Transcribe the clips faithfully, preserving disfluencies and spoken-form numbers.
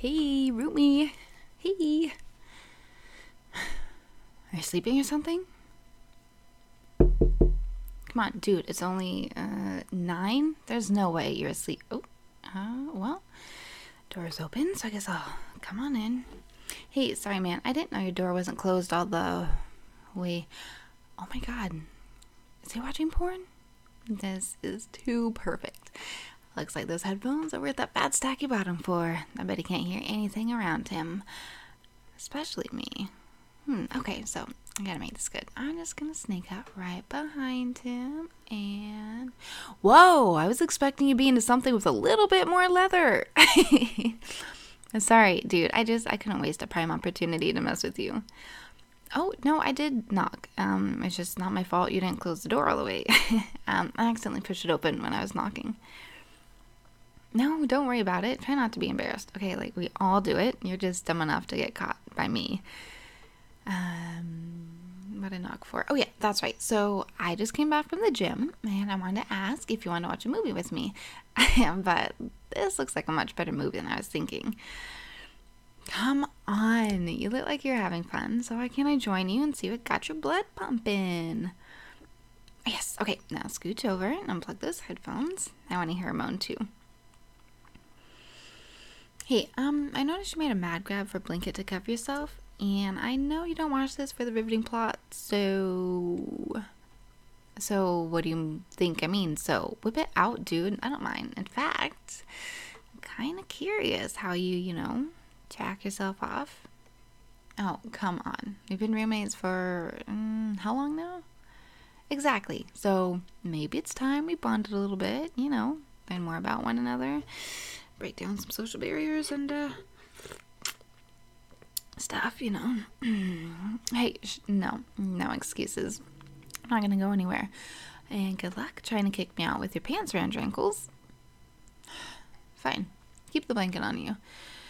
Hey, Rumi. Hey. Are you sleeping or something? Come on, dude. It's only uh, nine. There's no way you're asleep. Oh, uh, well, door's open, so I guess I'll come on in. Hey, sorry, man. I didn't know your door wasn't closed all the way. Oh my God. Is he watching porn? This is too perfect. Looks like those headphones are worth that fat stack you bought him for. I bet he can't hear anything around him. Especially me. Hmm, okay, so I gotta make this good. I'm just gonna sneak up right behind him and... Whoa! I was expecting you to be into something with a little bit more leather. Sorry, dude. I just, I couldn't waste a prime opportunity to mess with you. Oh, no, I did knock. Um, it's just not my fault you didn't close the door all the way. um, I accidentally pushed it open when I was knocking. No, don't worry about it. Try not to be embarrassed. Okay, like, we all do it. You're just dumb enough to get caught by me. Um, what did I knock for? Oh, yeah, that's right. So, I just came back from the gym, and I wanted to ask if you want to watch a movie with me. But this looks like a much better movie than I was thinking. Come on. You look like you're having fun, so why can't I join you and see what got your blood pumping? Yes, okay. Now scooch over and unplug those headphones. I want to hear a moan, too. Hey, um, I noticed you made a mad grab for a blanket to cover yourself, and I know you don't watch this for the riveting plot, so... So, what do you think I mean? So, whip it out, dude. I don't mind. In fact, I'm kind of curious how you, you know, jack yourself off. Oh, come on. We've been roommates for, um, how long now? Exactly. So, maybe it's time we bonded a little bit, you know, learn more about one another. Break down some social barriers and uh, stuff, you know. Hey, sh- no, no excuses. I'm not gonna go anywhere. And good luck trying to kick me out with your pants around your ankles. Fine, keep the blanket on you.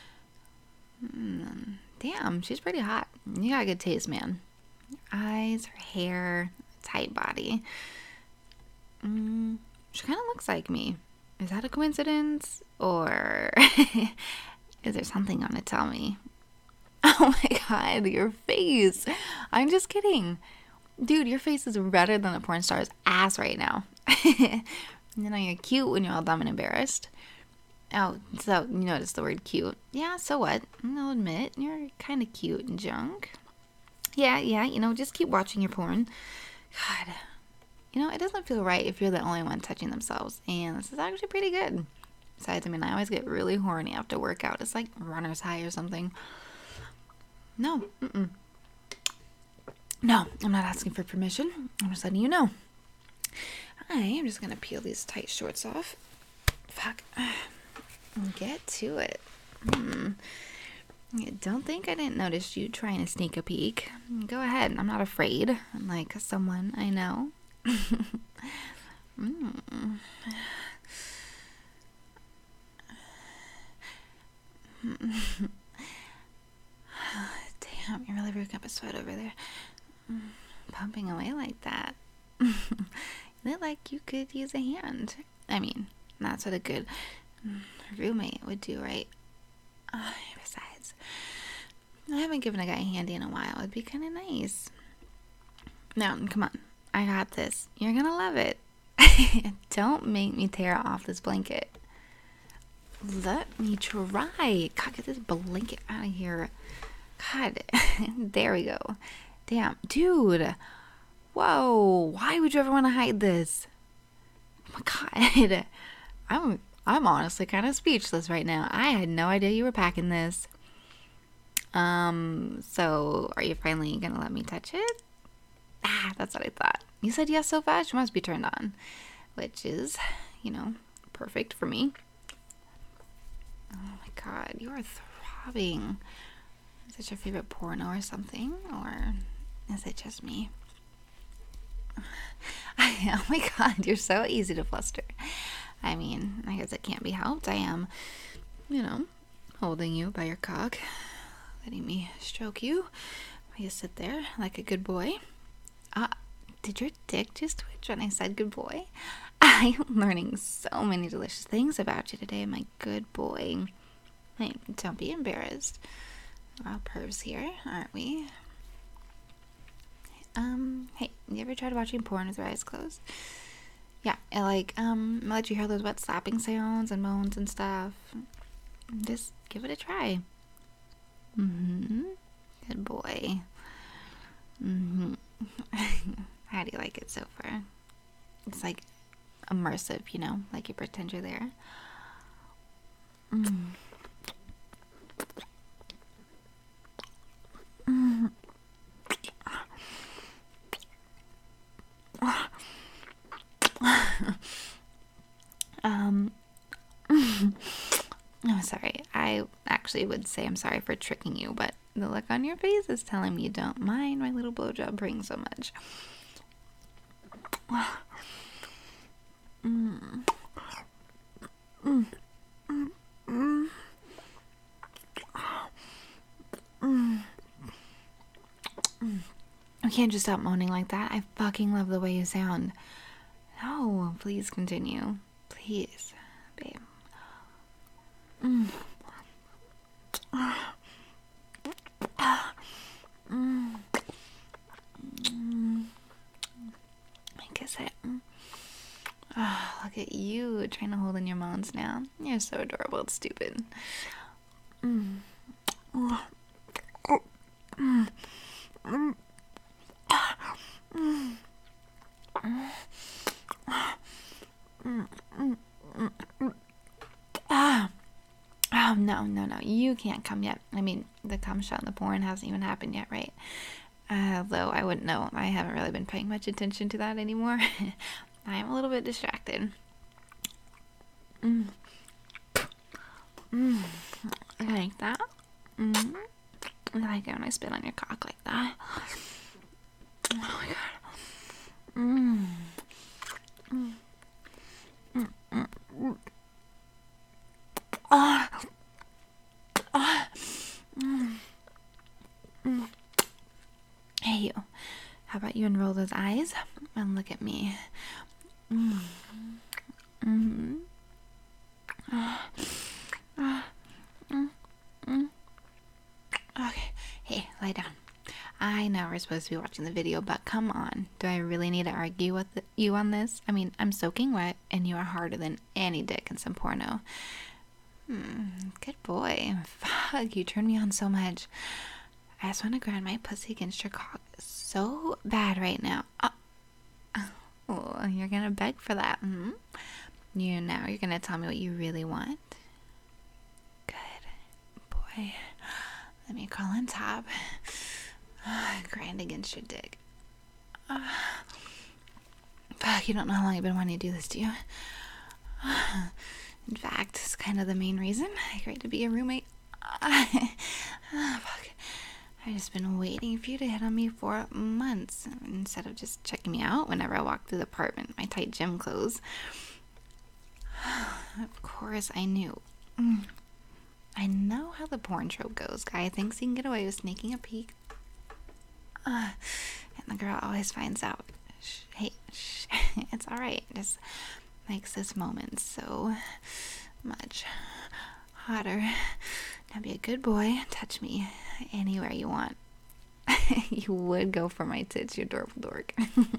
Mm, damn, she's pretty hot. You got good taste, man. Your eyes, her hair, tight body. Mm, she kind of looks like me. Is that a coincidence? Or is there something you want to tell me? Oh my God, your face. I'm just kidding. Dude, your face is redder than a porn star's ass right now. You know, you're cute when you're all dumb and embarrassed. Oh, so you noticed the word cute. Yeah, so what? I'll admit, you're kind of cute and junk. Yeah, yeah, you know, just keep watching your porn. God. You know, it doesn't feel right if you're the only one touching themselves. And this is actually pretty good. Besides, I mean, I always get really horny after workout. It's like runner's high or something. No. Mm-mm. No, I'm not asking for permission. I'm just letting you know. I am just going to peel these tight shorts off. Fuck. Get to it. Hmm. Don't think I didn't notice you trying to sneak a peek. Go ahead. I'm not afraid. I'm like someone I know. mm. Damn, you really broke up a sweat over there. Pumping away like that. You look like you could use a hand. I mean, that's what a good roommate would do, right? Uh, besides, I haven't given a guy a handy in a while. It'd be kind of nice. Now, come on. I got this. You're gonna love it. Don't make me tear off this blanket. Let me try. God, get this blanket out of here. God, there we go. Damn, dude. Whoa, why would you ever want to hide this? Oh my God. I'm I'm honestly kind of speechless right now. I had no idea you were packing this. Um, so are you finally gonna let me touch it? Ah, that's what I thought. You said yes so fast, you must be turned on. Which is, you know, perfect for me. Oh my God, you are throbbing. Is it your favorite porno or something? Or is it just me? Oh my God, you're so easy to fluster. I mean, I guess it can't be helped. I am, you know, holding you by your cock, letting me stroke you while you sit there like a good boy. Ah, uh, did your dick just twitch when I said good boy? I am learning so many delicious things about you today, my good boy. Hey, don't be embarrassed. We're all pervs here, aren't we? Um, hey, you ever tried watching porn with your eyes closed? Yeah, and like, um, let you hear those wet slapping sounds and moans and stuff. Just give it a try. Mm-hmm. Good boy. Mm-hmm. How do you like it so far? It's like immersive, you know, like you pretend you're there. Mm. Mm. um, I'm sorry. I actually would say I'm sorry for tricking you, but the look on your face is telling me you don't mind my little blowjob praying so much. Mm. Mm. Mm. Mm. Mm. You can't just stop moaning like that. I fucking love the way you sound. No, please continue. Please, babe. Mm. Mm. Mm. I kiss it. Oh, look at you trying to hold in your moans now. You're so adorable. It's stupid. Mm. Oh. Oh. Mm. Mm. Mm. Mm. Mm. Mm. Ah. Oh, no, no, no. You can't come yet. I mean, the cum shot in the porn hasn't even happened yet, right? Uh, though I wouldn't know. I haven't really been paying much attention to that anymore. I'm a little bit distracted. Mm. Mm. I like that. Mm. I like it when I spit on your cock like that. Oh my god. Mm. Mm. Mm. Mm. Mm. Ah. Ah. Mm. Mm. Hey, you. How about you unroll those eyes and look at me? Mm. Mm-hmm. Ah. Ah. Mm. Mm. Okay. Hey, lie down. I know we're supposed to be watching the video, but come on. Do I really need to argue with you on this? I mean, I'm soaking wet, and you are harder than any dick in some porno. Hmm, good boy. Fuck, you turn me on so much. I just want to grind my pussy against your cock so bad right now. Uh, oh, you're gonna beg for that, hmm? You now you're gonna tell me what you really want? Good boy. Let me crawl on top. Grind against your dick. Uh, fuck, you don't know how long I've been wanting to do this, do you? Uh, in fact, it's kind of the main reason I agreed to be a roommate. Uh, fuck. I've just been waiting for you to hit on me for months instead of just checking me out whenever I walk through the apartment in my tight gym clothes. Of course, I knew. I know how the porn trope goes. Guy thinks he can get away with sneaking a peek. Uh, and the girl always finds out. Shh, hey, shh, it's alright. It just makes this moment so much hotter. Now be a good boy. Touch me anywhere you want. You would go for my tits, you adorable dork.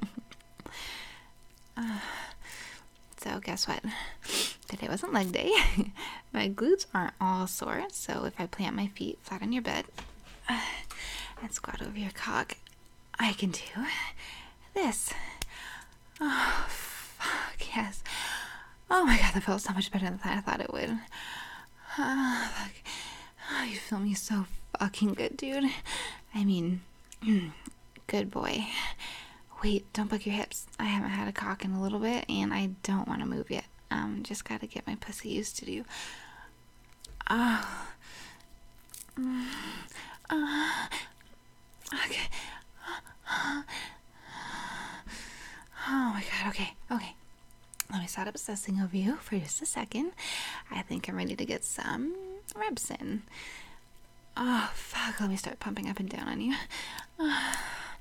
uh, so guess what? Today wasn't leg day. My glutes aren't all sore, so if I plant my feet flat on your bed uh, and squat over your cock, I can do this. Oh, fuck, yes. Oh my god, that felt so much better than I thought it would. Uh, fuck. Oh, you feel me so fucking good, dude. I mean, good boy. Wait, don't buck your hips. I haven't had a cock in a little bit, and I don't want to move yet. Um, just gotta get my pussy used to you. Oh. Uh, okay. Oh my god, okay, okay. Let me stop obsessing over you for just a second. I think I'm ready to get some reps in. Oh, fuck. Let me start pumping up and down on you. Oh,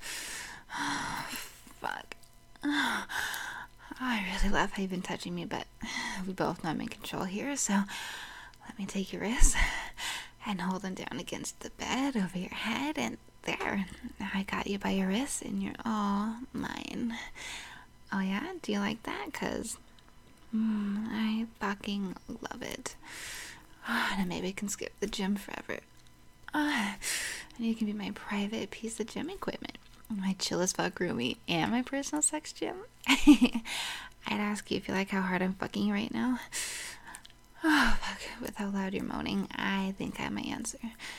fuck. Oh, I really love how you've been touching me, but we both know I'm in control here, so let me take your wrist. and hold them down against the bed over your head, and there. Now I got you by your wrist, and you're all mine. Oh yeah? Do you like that? Because mm, I fucking love it. Oh, and maybe I can skip the gym forever. Oh, and you can be my private piece of gym equipment. My chill as fuck roomie and my personal sex gym. I'd ask you if you like how hard I'm fucking you right now. Oh, fuck. With how loud you're moaning, I think I have my answer.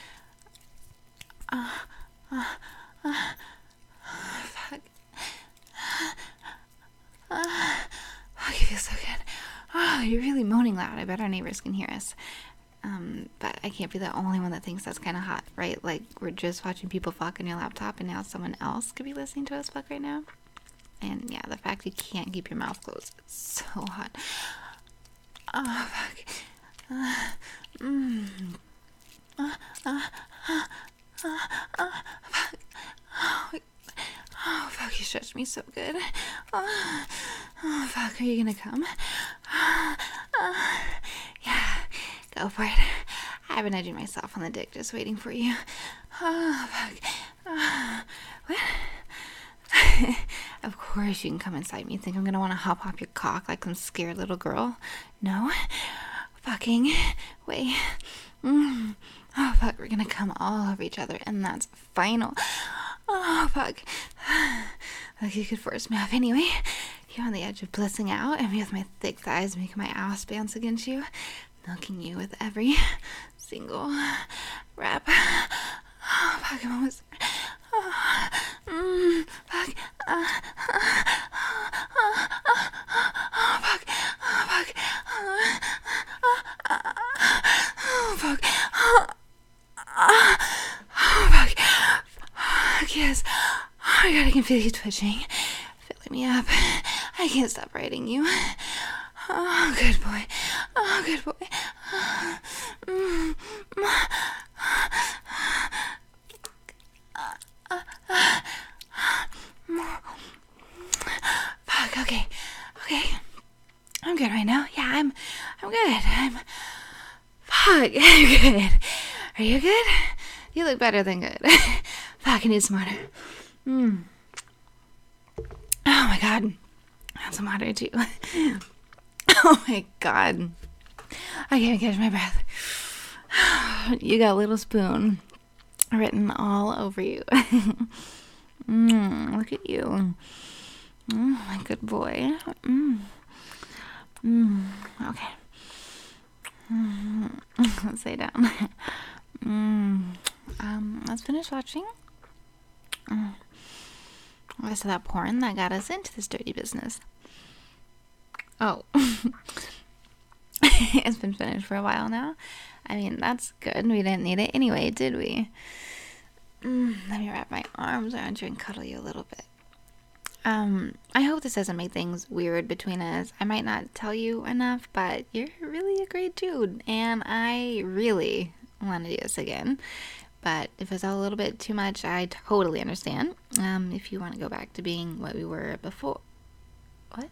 Uh, uh, uh, fuck. Uh, fuck, you feel so good. Oh, you're really moaning loud. I bet our neighbors can hear us. Um, but I can't be the only one that thinks that's kind of hot, right? Like, we're just watching people fuck on your laptop, and now someone else could be listening to us fuck right now. And yeah, the fact you can't keep your mouth closed, it's so hot. Oh, fuck. Uh, mm. uh, uh, uh, uh, uh, fuck. Oh, oh, fuck, you stretched me so good. Oh, oh fuck, are you gonna come? Uh, uh, yeah. Go for it. I've been edging myself on the dick just waiting for you. Oh, fuck. Oh, what? Of course you can come inside me. Think I'm gonna want to hop off your cock like some scared little girl? No? Fucking wait. Mm. Oh, fuck. We're gonna come all over each other, and that's final. Oh, fuck. Like you could force me off anyway. You're on the edge of blissing out, and me with my thick thighs making my ass bounce against you. Milking you with every single rep. Oh, fuck, I'm almost there. Oh, mm, fuck. Uh, uh, uh, uh, oh, fuck. Oh, fuck. Uh, uh, uh, oh, fuck. Oh, uh, oh, fuck. Fuck, yes. Oh, my God, I can feel you twitching. Filling me up. I can't stop riding you. Oh, good boy. Oh, good boy. Mm. Fuck, okay. Okay. I'm good right now. Yeah, I'm I'm good. I'm fuck, I'm good. Are you good? You look better than good. Fuck, I need some water. Mm. Oh my God. I have some water too. Oh my God. I can't catch my breath. You got Little Spoon written all over you. mm, look at you. Mm, my good boy. Mm. Mm, okay. Mm, let's lay down. Mm, um, let's finish watching. Mm. Rest of that porn that got us into this dirty business. Oh. It's been finished for a while now. I mean, that's good. We didn't need it anyway, did we? Mm, let me wrap my arms around you and cuddle you a little bit. Um, I hope this doesn't make things weird between us. I might not tell you enough, but you're really a great dude, and I really want to do this again. But if it's all a little bit too much, I totally understand. Um, if you want to go back to being what we were before. What?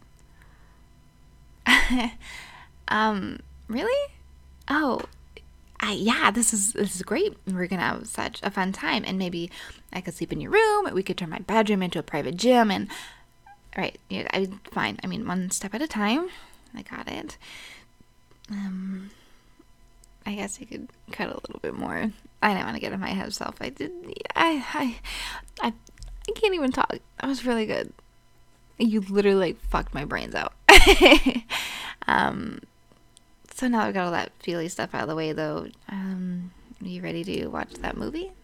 um, really? Oh, I, yeah, this is this is great. We're gonna have such a fun time, and maybe I could sleep in your room. We could turn my bedroom into a private gym, and right, yeah, I fine. I mean, one step at a time. I got it. Um, I guess I could cut a little bit more. I didn't want to get in my head self. I did. I I I I can't even talk. That was really good. You literally like fucked my brains out. um. So now I've got all that feely stuff out of the way, though. Um, are you ready to watch that movie?